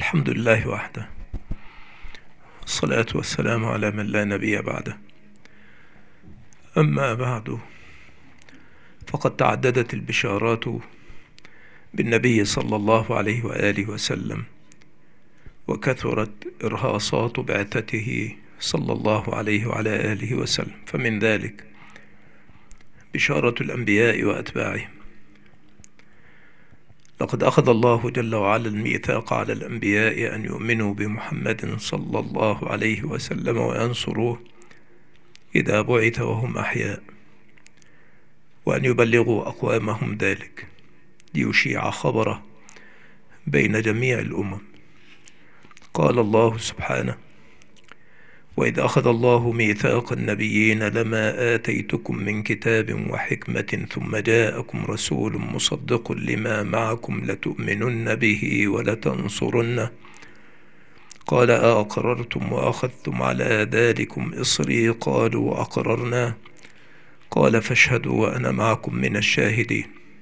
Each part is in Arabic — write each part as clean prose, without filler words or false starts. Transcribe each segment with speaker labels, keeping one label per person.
Speaker 1: الحمد لله وحده، الصلاة والسلام على من لا نبي بعده. أما بعد، فقد تعددت البشارات بالنبي صلى الله عليه وآله وسلم، وكثرت إرهاصات بعثته صلى الله عليه وعلى آله وسلم. فمن ذلك بشارة الأنبياء وأتباعهم. لقد أخذ الله جل وعلا الميثاق على الأنبياء أن يؤمنوا بمحمد صلى الله عليه وسلم وينصروه إذا بعث وهم أحياء، وأن يبلغوا أقوامهم ذلك ليشيع خبره بين جميع الأمم. قال الله سبحانه: وإذ أخذ الله ميثاق النبيين لما آتيتكم من كتاب وحكمة ثم جاءكم رسول مصدق لما معكم لتؤمنن به ولتنصرنه قال أأقررتم وأخذتم على ذلكم إصري قالوا أقررنا قال فاشهدوا وأنا معكم من الشاهدين.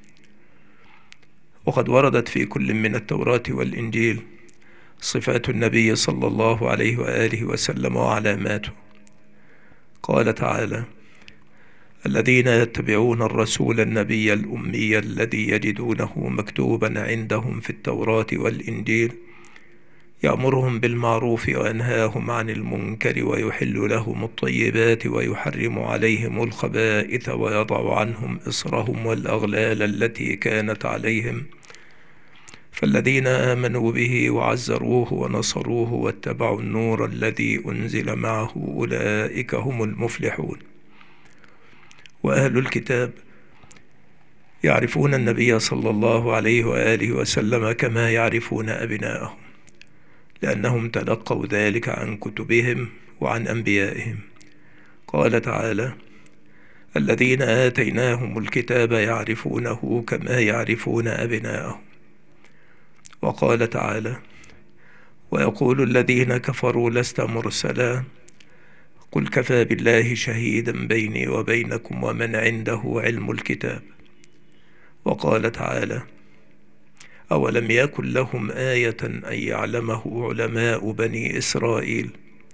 Speaker 1: وقد وردت في كل من التوراة والإنجيل صفات النبي صلى الله عليه وآله وسلم وعلاماته. قال تعالى: الذين يتبعون الرسول النبي الأمي الذي يجدونه مكتوبا عندهم في التوراة والإنجيل يأمرهم بالمعروف وينهاهم عن المنكر ويحل لهم الطيبات ويحرم عليهم الخبائث ويضع عنهم إصرهم والأغلال التي كانت عليهم فالذين آمنوا به وعزروه ونصروه واتبعوا النور الذي أنزل معه أولئك هم المفلحون. وأهل الكتاب يعرفون النبي صلى الله عليه وآله وسلم كما يعرفون أبناءهم، لأنهم تلقوا ذلك عن كتبهم وعن أنبيائهم. قال تعالى: الذين آتيناهم الكتاب يعرفونه كما يعرفون أبناءهم. وقال تعالى: ويقول الذين كفروا لست مرسلا قل كفى بالله شهيدا بيني وبينكم ومن عنده علم الكتاب. وقال تعالى: أولم يكن لهم آية أن يعلمه علماء بني إسرائيل.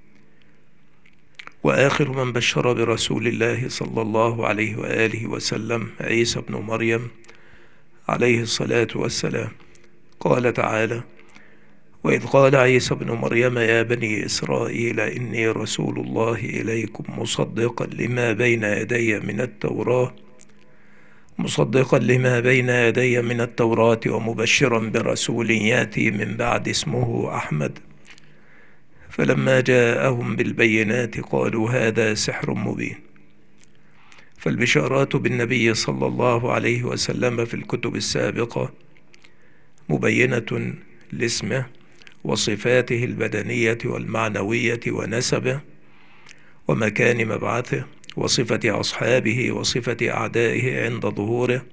Speaker 1: وآخر من بشر برسول الله صلى الله عليه وآله وسلم عيسى بن مريم عليه الصلاة والسلام. قال تعالى: وإذ قال عيسى بن مريم يا بني إسرائيل إني رسول الله إليكم مصدقا لما بين يدي من التوراة ومبشرا برسول يأتي من بعد اسمه أحمد. فلما جاءهم بالبينات قالوا هذا سحر مبين. فالبشارات بالنبي صلى الله عليه وسلم في الكتب السابقة مبينة لاسمه وصفاته البدنية والمعنوية ونسبه ومكان مبعثه وصفة أصحابه وصفة أعدائه عند ظهوره،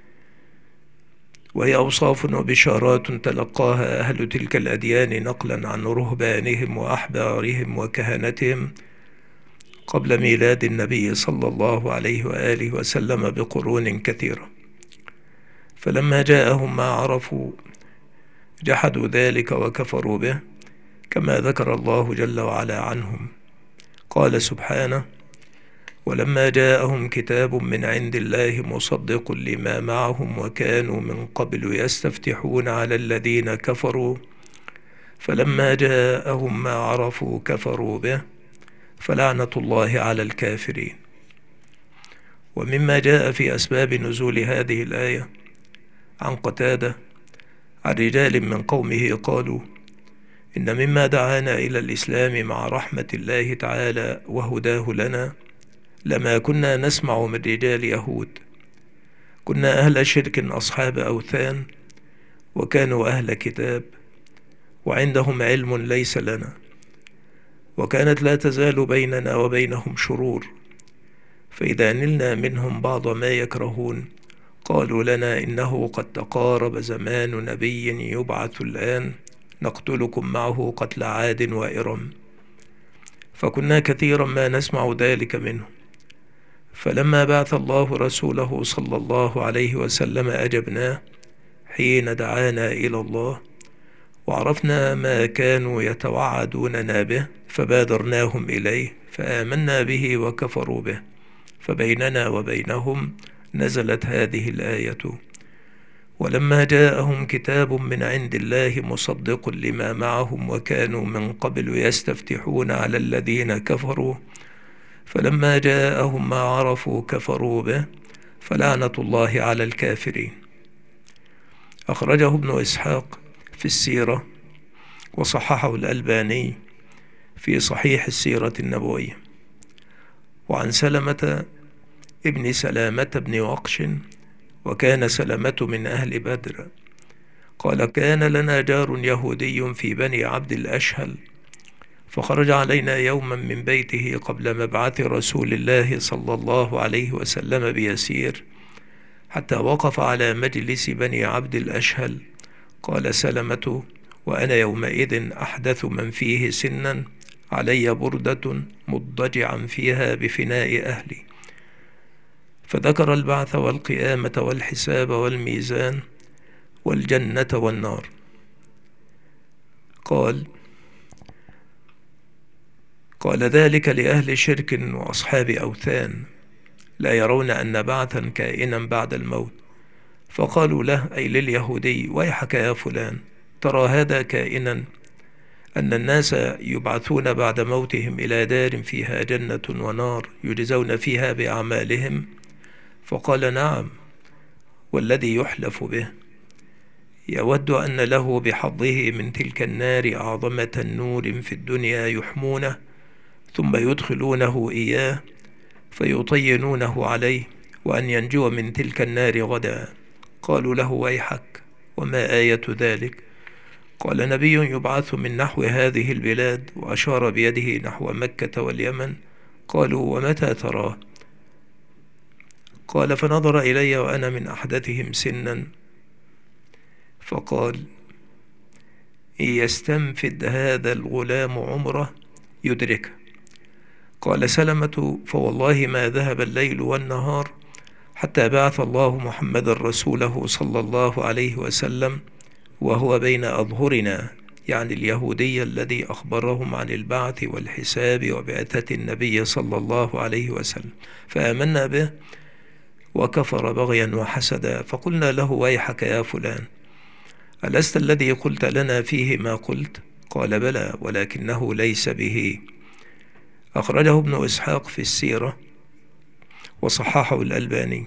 Speaker 1: وهي أوصاف وبشارات تلقاها أهل تلك الأديان نقلا عن رهبانهم وأحبارهم وكهنتهم قبل ميلاد النبي صلى الله عليه وآله وسلم بقرون كثيرة. فلما جاءهم ما عرفوا جحدوا ذلك وكفروا به، كما ذكر الله جل وعلا عنهم. قال سبحانه: ولما جاءهم كتاب من عند الله مصدق لما معهم وكانوا من قبل يستفتحون على الذين كفروا فلما جاءهم ما عرفوا كفروا به فلعنة الله على الكافرين. ومما جاء في أسباب نزول هذه الآية عن قتادة عن رجال من قومه قالوا: إن مما دعانا إلى الإسلام مع رحمة الله تعالى وهداه لنا لما كنا نسمع من رجال يهود، كنا أهل شرك أصحاب أوثان وكانوا أهل كتاب وعندهم علم ليس لنا، وكانت لا تزال بيننا وبينهم شرور، فإذا نلنا منهم بعض ما يكرهون قالوا لنا إنه قد تقارب زمان نبي يبعث الآن نقتلكم معه قتل عاد وإرم. فكنا كثيرا ما نسمع ذلك منه، فلما بعث الله رسوله صلى الله عليه وسلم أجبناه حين دعانا إلى الله وعرفنا ما كانوا يتوعدوننا به فبادرناهم إليه فآمنا به وكفروا به، فبيننا وبينهم نزلت هذه الآية: ولما جاءهم كتاب من عند الله مصدق لما معهم وكانوا من قبل يستفتحون على الذين كفروا فلما جاءهم ما عرفوا كفروا به فلعنة الله على الكافرين. أخرجه ابن إسحاق في السيرة وصححه الألباني في صحيح السيرة النبوية. وعن سلمة ابن سلامة بن وقش، وكان سلمة من أهل بدر، قال: كان لنا جار يهودي في بني عبد الأشهل، فخرج علينا يوما من بيته قبل مبعث رسول الله صلى الله عليه وسلم بيسير، حتى وقف على مجلس بني عبد الأشهل. قال سلمة: وأنا يومئذ أحدث من فيه سنا، علي بردة مضجعا فيها بفناء أهلي، فذكر البعث والقيامة والحساب والميزان والجنة والنار. قال ذلك لأهل شرك وأصحاب أوثان لا يرون أن بعثا كائنا بعد الموت، فقالوا له أي لليهودي: ويحك يا فلان، ترى هذا كائنا، أن الناس يبعثون بعد موتهم إلى دار فيها جنة ونار يجزون فيها بأعمالهم؟ فقال: نعم، والذي يحلف به. يود أن له بحظه من تلك النار أعظم تنور في الدنيا يحمونه، ثم يدخلونه إياه فيطينونه عليه، وأن ينجو من تلك النار غدا. قالوا له: ويحك، وما آية ذلك؟ قال: نبي يبعث من نحو هذه البلاد، وأشار بيده نحو مكة واليمن. قالوا: ومتى تراه؟ قال: فنظر إلي وأنا من أحدثهم سنا، فقال: إن يستنفد هذا الغلام عمره يدركه. قال سلمة: فوالله ما ذهب الليل والنهار حتى بعث الله محمد رسوله صلى الله عليه وسلم وهو بين أظهرنا، يعني اليهودي الذي أخبرهم عن البعث والحساب وبعثة النبي صلى الله عليه وسلم، فآمنا به وكفر بغيا وحسدا. فقلنا له: ويحك يا فلان، ألست الذي قلت لنا فيه ما قلت؟ قال: بلى، ولكنه ليس به. أخرجه ابن إسحاق في السيرة وصححه الألباني.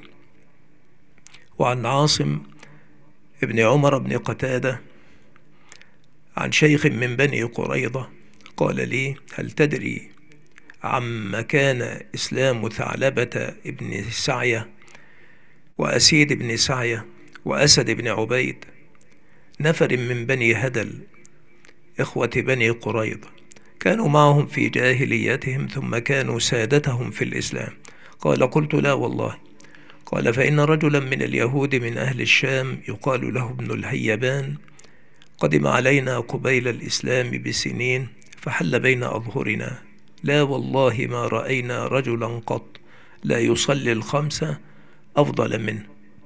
Speaker 1: وعن عاصم ابن عمر بن قتادة عن شيخ من بني قريظة قال لي: هل تدري عما كان إسلام ثعلبة ابن سعية وأسيد بن سعية وأسد بن عبيد، نفر من بني هدل إخوة بني قريظة، كانوا معهم في جاهليتهم ثم كانوا سادتهم في الإسلام؟ قال: قلت: لا والله. قال: فإن رجلا من اليهود من أهل الشام يقال له ابن الهيبان قدم علينا قبيل الإسلام بسنين فحل بين أظهرنا، لا والله ما رأينا رجلا قط لا يصلي الخمسة أفضل منه،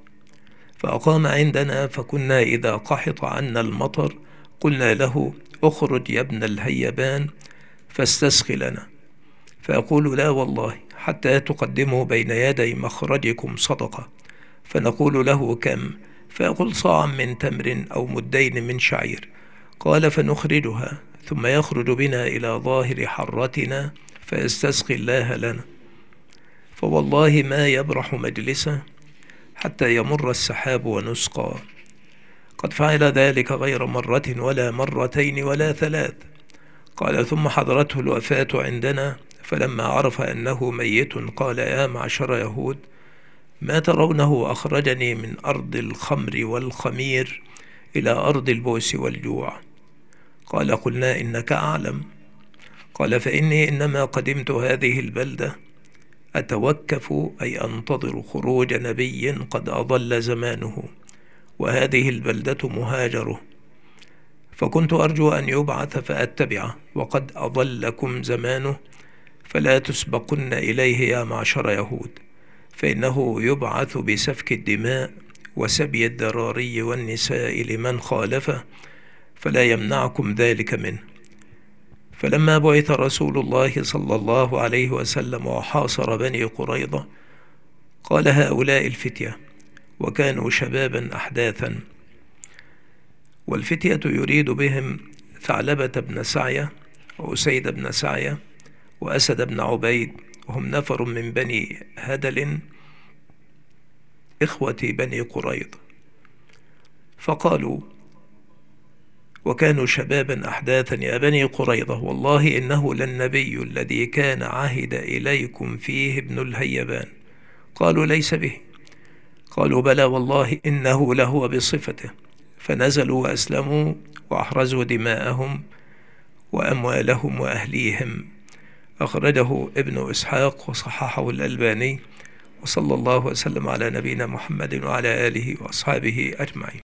Speaker 1: فأقام عندنا، فكنا إذا قحط عنا المطر قلنا له: اخرج يا ابن الهيبان فاستسق لنا، فيقول: لا والله حتى تقدموا بين يدي مخرجكم صدقة، فنقول له: كم؟ فيقول: صاعا من تمر أو مدين من شعير. قال: فنخرجها، ثم يخرج بنا إلى ظاهر حرتنا فيستسقي الله لنا، فوالله ما يبرح مجلسه حتى يمر السحاب ونسقى. قد فعل ذلك غير مرة ولا مرتين ولا ثلاث. قال: ثم حضرته الوفاة عندنا، فلما عرف أنه ميت قال: يا معشر يهود، ما ترونه أخرجني من أرض الخمر والخمير إلى أرض البؤس والجوع؟ قال: قلنا: إنك أعلم. قال: فإني إنما قدمت هذه البلدة أتوكف، أي أنتظر خروج نبي قد أضل زمانه، وهذه البلدة مهاجره، فكنت أرجو أن يبعث فأتبعه، وقد أضلكم زمانه، فلا تسبقن إليه يا معشر يهود، فإنه يبعث بسفك الدماء وسبي الذراري والنساء لمن خالفه، فلا يمنعكم ذلك منه. فلما بعث رسول الله صلى الله عليه وسلم وحاصر بني قريظة قال هؤلاء الفتية، وكانوا شبابا أحداثا، والفتية يريد بهم ثعلبة بن سعية وأسيد بن سعية وأسد بن عبيد، وهم نفر من بني هدل إخوة بني قريظة. فقالوا وكانوا شبابا أحداثا يا بني قريظة، والله إنه للنبي الذي كان عهد إليكم فيه ابن الهيبان. قالوا ليس به. قالوا بلى والله إنه لهو بصفته. فنزلوا وأسلموا وأحرزوا دماءهم وأموالهم وأهليهم. أخرجه ابن إسحاق وصححه الألباني. وصلى الله وسلم على نبينا محمد وعلى آله وأصحابه أجمعين.